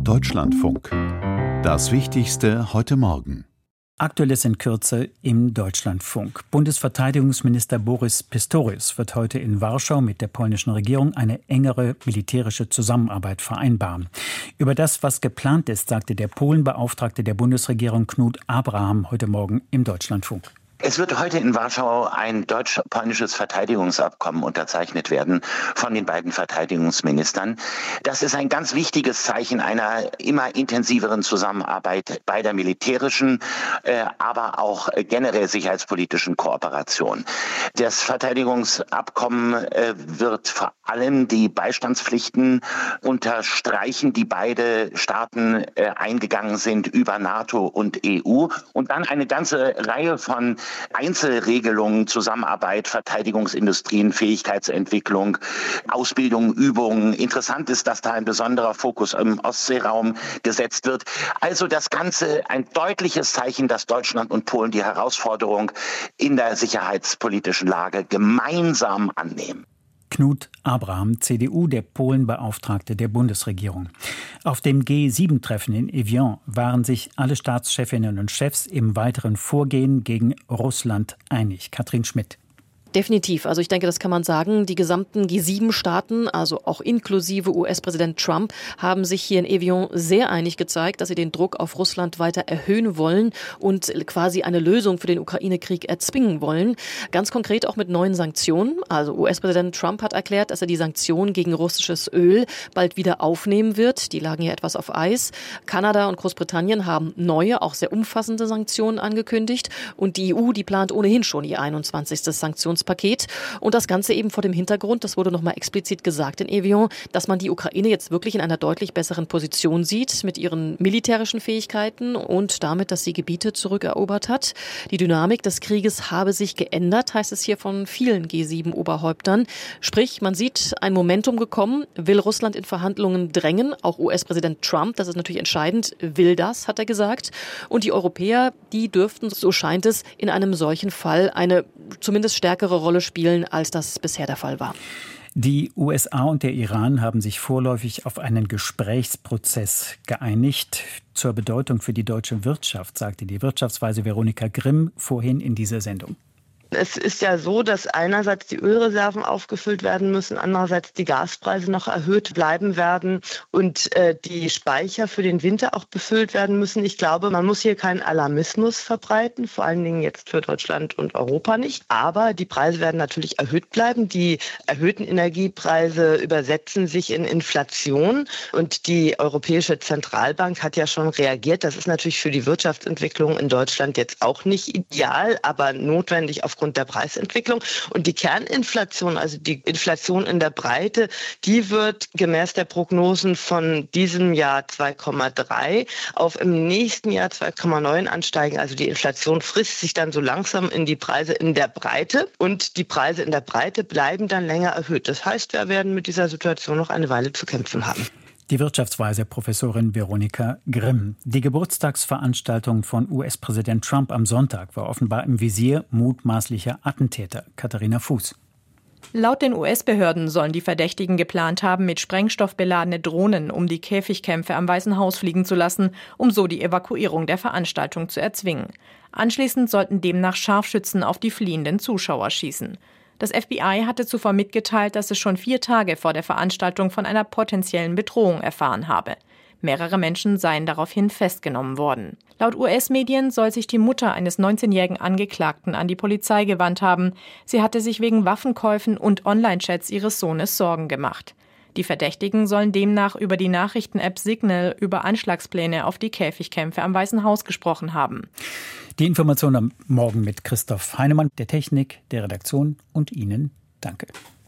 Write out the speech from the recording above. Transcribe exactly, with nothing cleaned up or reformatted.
Deutschlandfunk. Das Wichtigste heute Morgen. Aktuelles in Kürze im Deutschlandfunk. Bundesverteidigungsminister Boris Pistorius wird heute in Warschau mit der polnischen Regierung eine engere militärische Zusammenarbeit vereinbaren. Über das, was geplant ist, sagte der Polenbeauftragte der Bundesregierung Knut Abraham heute Morgen im Deutschlandfunk. Es wird heute in Warschau ein deutsch-polnisches Verteidigungsabkommen unterzeichnet werden von den beiden Verteidigungsministern. Das ist ein ganz wichtiges Zeichen einer immer intensiveren Zusammenarbeit bei der militärischen, äh, aber auch generell sicherheitspolitischen Kooperation. Das Verteidigungsabkommen äh, wird vor allem die Beistandspflichten unterstreichen, die beide Staaten äh, eingegangen sind über NATO und E U, und dann eine ganze Reihe von Einzelregelungen, Zusammenarbeit, Verteidigungsindustrien, Fähigkeitsentwicklung, Ausbildung, Übungen. Interessant ist, dass da ein besonderer Fokus im Ostseeraum gesetzt wird. Also das Ganze ein deutliches Zeichen, dass Deutschland und Polen die Herausforderung in der sicherheitspolitischen Lage gemeinsam annehmen. Knut Abraham, C D U, der Polenbeauftragte der Bundesregierung. Auf dem G sieben Treffen in Evian waren sich alle Staatschefinnen und Chefs im weiteren Vorgehen gegen Russland einig. Katrin Schmidt. Definitiv. Also ich denke, das kann man sagen. Die gesamten G sieben Staaten, also auch inklusive U S-Präsident Trump, haben sich hier in Evian sehr einig gezeigt, dass sie den Druck auf Russland weiter erhöhen wollen und quasi eine Lösung für den Ukraine-Krieg erzwingen wollen. Ganz konkret auch mit neuen Sanktionen. Also U S-Präsident Trump hat erklärt, dass er die Sanktionen gegen russisches Öl bald wieder aufnehmen wird. Die lagen ja etwas auf Eis. Kanada und Großbritannien haben neue, auch sehr umfassende Sanktionen angekündigt. Und die E U, die plant ohnehin schon ihr einundzwanzigstes Sanktionspaket. Und das Ganze eben vor dem Hintergrund, das wurde nochmal explizit gesagt in Evian, dass man die Ukraine jetzt wirklich in einer deutlich besseren Position sieht mit ihren militärischen Fähigkeiten und damit, dass sie Gebiete zurückerobert hat. Die Dynamik des Krieges habe sich geändert, heißt es hier von vielen G sieben Oberhäuptern. Sprich, man sieht ein Momentum gekommen, will Russland in Verhandlungen drängen, auch U S-Präsident Trump, das ist natürlich entscheidend, will das, hat er gesagt. Und die Europäer, die dürften, so scheint es, in einem solchen Fall eine zumindest stärkere Rolle spielen, als das bisher der Fall war. Die U S A und der Iran haben sich vorläufig auf einen Gesprächsprozess geeinigt. Zur Bedeutung für die deutsche Wirtschaft sagte die Wirtschaftsweise Veronika Grimm vorhin in dieser Sendung. Es ist ja so, dass einerseits die Ölreserven aufgefüllt werden müssen, andererseits die Gaspreise noch erhöht bleiben werden und äh, die Speicher für den Winter auch befüllt werden müssen. Ich glaube, man muss hier keinen Alarmismus verbreiten, vor allen Dingen jetzt für Deutschland und Europa nicht. Aber die Preise werden natürlich erhöht bleiben. Die erhöhten Energiepreise übersetzen sich in Inflation und die Europäische Zentralbank hat ja schon reagiert. Das ist natürlich für die Wirtschaftsentwicklung in Deutschland jetzt auch nicht ideal, aber notwendig aufgrund der Preisentwicklung. Und die Kerninflation, also die Inflation in der Breite, die wird gemäß der Prognosen von diesem Jahr zwei Komma drei auf im nächsten Jahr zwei Komma neun ansteigen. Also die Inflation frisst sich dann so langsam in die Preise in der Breite und die Preise in der Breite bleiben dann länger erhöht. Das heißt, wir werden mit dieser Situation noch eine Weile zu kämpfen haben. Die Wirtschaftsweise Professorin Veronika Grimm. Die Geburtstagsveranstaltung von U S-Präsident Trump am Sonntag war offenbar im Visier mutmaßlicher Attentäter. Katharina Fuß. Laut den U S-Behörden sollen die Verdächtigen geplant haben, mit Sprengstoff beladene Drohnen um die Käfigkämpfe am Weißen Haus fliegen zu lassen, um so die Evakuierung der Veranstaltung zu erzwingen. Anschließend sollten demnach Scharfschützen auf die fliehenden Zuschauer schießen. Das F B I hatte zuvor mitgeteilt, dass es schon vier Tage vor der Veranstaltung von einer potenziellen Bedrohung erfahren habe. Mehrere Menschen seien daraufhin festgenommen worden. Laut U S-Medien soll sich die Mutter eines neunzehnjährigen Angeklagten an die Polizei gewandt haben. Sie hatte sich wegen Waffenkäufen und Online-Chats ihres Sohnes Sorgen gemacht. Die Verdächtigen sollen demnach über die Nachrichten-App Signal über Anschlagspläne auf die Käfigkämpfe am Weißen Haus gesprochen haben. Die Information am Morgen mit Christoph Heinemann, der Technik, der Redaktion und Ihnen danke.